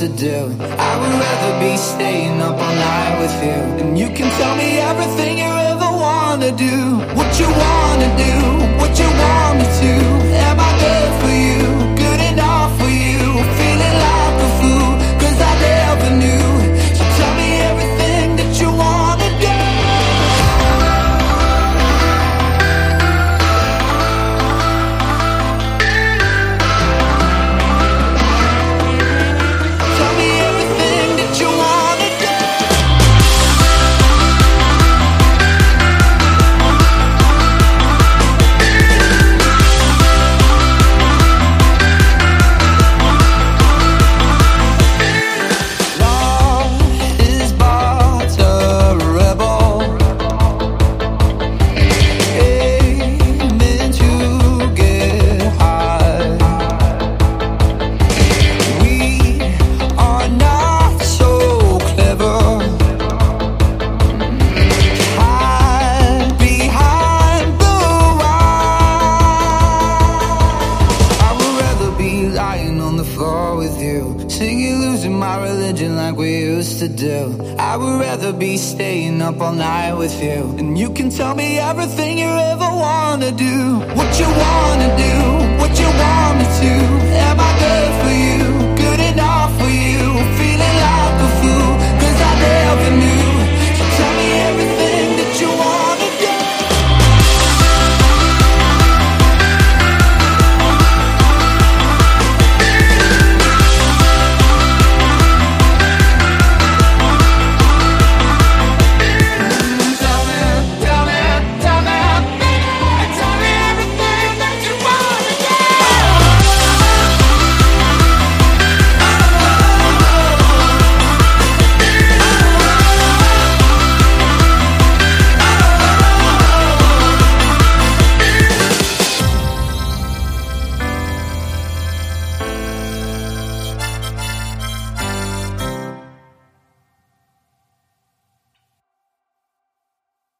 to do. I would rather be staying up all night with you. And you can tell me everything you ever wanna do. What you wanna do, what you want me to. Am I good for you, good enough for you? Feeling like a fool, cause I never knew. So tell me everything that you wanna do. Tell me everything that you wanna do. Love is but a rebel, aiming to get high. We are not so clever. Hide behind the wall. I would rather be lying on the floor with you, singing, losing my religion like we used to do. I would rather be staying up all night with you. And you can tell me everything you ever wanna do. What you wanna do, what you want me to. Am I good for you,